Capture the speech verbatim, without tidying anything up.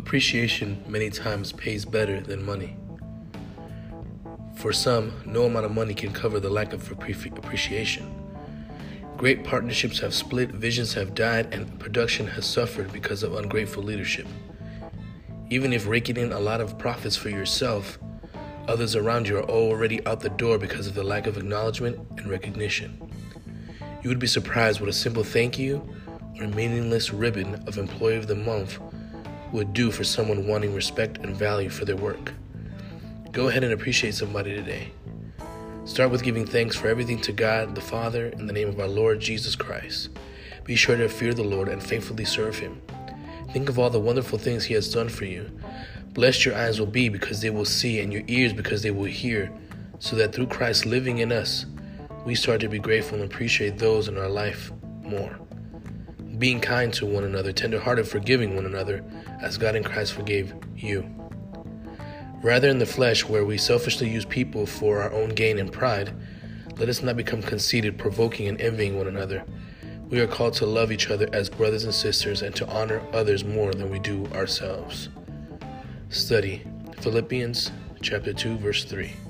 Appreciation many times pays better than money. For some, no amount of money can cover the lack of appreciation. Great partnerships have split, visions have died, and production has suffered because of ungrateful leadership. Even if raking in a lot of profits for yourself, others around you are already out the door because of the lack of acknowledgement and recognition. You would be surprised what a simple thank you or a meaningless ribbon of Employee of the Month would do for someone wanting respect and value for their work. Go ahead and appreciate somebody today. Start with giving thanks for everything to God the Father in the name of our Lord Jesus Christ. Be sure to fear the Lord and faithfully serve Him. Think of all the wonderful things He has done for you. Blessed your eyes will be because they will see, and your ears because they will hear, so that through Christ living in us, we start to be grateful and appreciate those in our life more. Being kind to one another, tender-hearted, forgiving one another, as God in Christ forgave you. Rather in the flesh, where we selfishly use people for our own gain and pride, let us not become conceited, provoking and envying one another. We are called to love each other as brothers and sisters and to honor others more than we do ourselves. Study Philippians chapter two, verse three.